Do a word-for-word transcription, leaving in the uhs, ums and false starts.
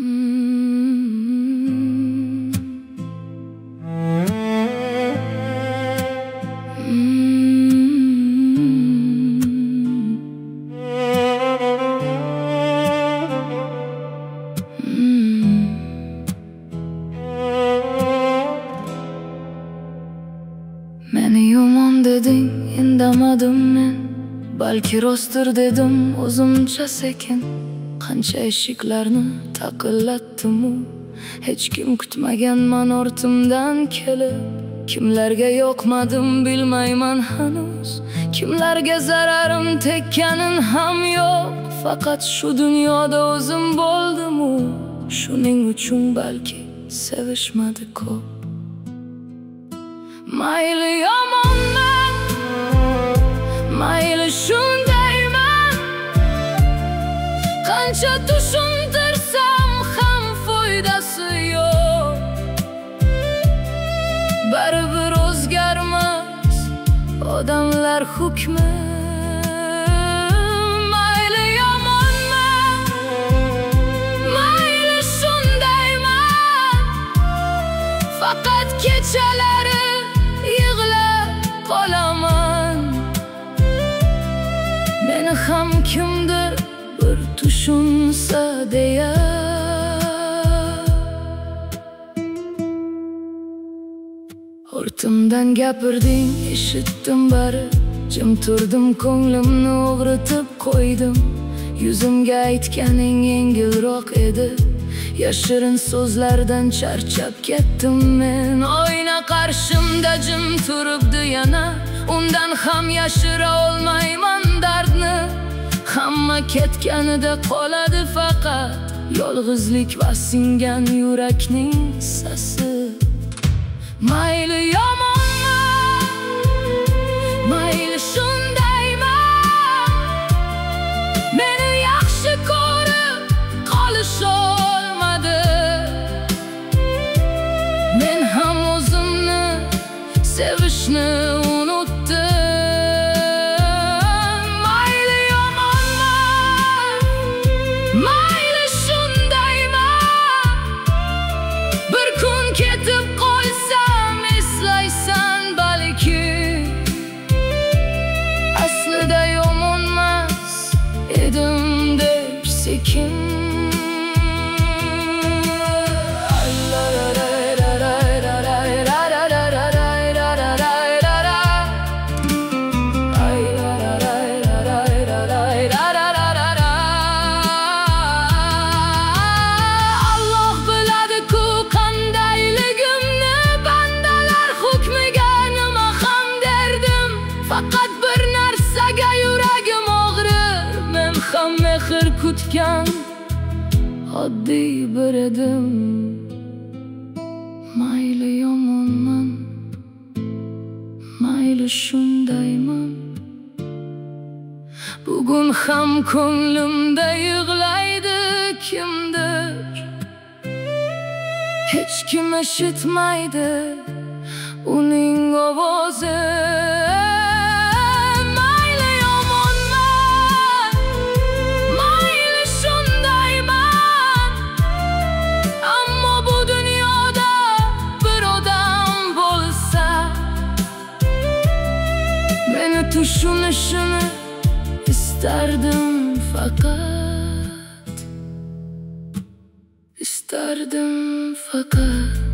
Meni yomon deding, indamadim men. Balki rostdir dedim o'zimcha sekin. Qancha eshiklarni taqillatdim-u, hech kim kutmaganman ortimdan kelib. Kimlarga yoqmadim bilmayman hanuz, kimlarga zararim tekkanin ham yo'q. Faqat shu dunyoda o'zim bo'ldim-u, shuning uchun balki sevishmadi ko'p. Mayli yomonman, mayli shundayman, qancha tushuntirsam ham foydasi yo'q. Baribir o'zgarmas odamlar hukmi. Mayli yomonman, mayli shundayman, faqat kechalari qolaman. Meni ham kimdir bir tushunsa deya. Ortimdan gapirding, eshitdim bari. Jim turdim, ko'nglimni og'ritib qo'ydim. Yuzimga aytganing yengilroq edi. Yashirin so'zlardan charchab ketdim men. Oyna qarshimda jim turibdi yana, undan ham yashira olmayman dardni. Hamma ketganida qoladi faqat yolg'izlik va singan yurakning sasi. Mayli yomonman, mayli shundayman, meni yaxshi ko'rib qolisholmadi. Men ham o'zimni sevishni unutdim. Mayli yomonman, mayli shundayman, bir kun ketib qolsam eslaysan balki. Aslida yomonmas edim deb sekin. Faqat bir narsaga yuragim og'rir, men ham mehr kutgan oddiy bir edim. Mayli yomonman, mayli shundayman, bugun ham ko'nglimda yig'laydi kimdir. Hech kim eshitmaydi uning ovozi. Tushunishini istardim faqat, istardim faqat.